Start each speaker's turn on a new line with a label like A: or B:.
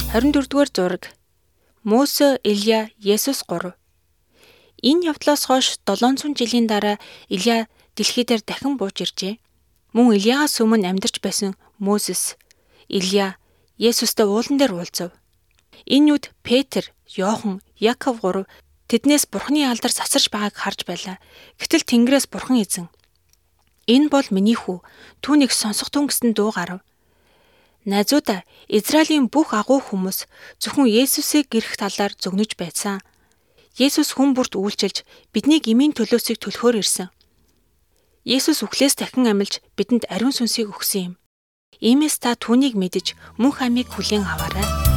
A: 24-р зураг. Мөсө, Илия, Есүс 3. Энэ явдлаас хойш 700 жилийн дараа Илия дэлхий дээр дахин бууж иржээ. Мөн Илиагаас өмнө амьдарч байсан Мөсес, Илия Есүстэй уулан дээр уулзав. Энэ үед Петр, Иохан, Яков 3 тэднээс Бурхны алдар сасарч байгааг харж байлаа. Гэтэл Тэнгэрээс Бурхан эзэн "Энэ бол миний хүү, түүнийг сонсох тун" гэсэн дуу гарав. Найзуудаа, Израилийн бүх агуу хүмүүс зөвхөн Есүсийг гэрх талаар зөгнөж байсан. Есүс хүн бүрт үйлчилж биднийг эмийн төлөөсийг төлөхөөр ирсэн. Есүс үхлээс дахин амилж бидэнд ариун сүнсийг өгсөн юм. Иймээс та түүнийг мэдэж мөнх амийг хүлээн аваарай.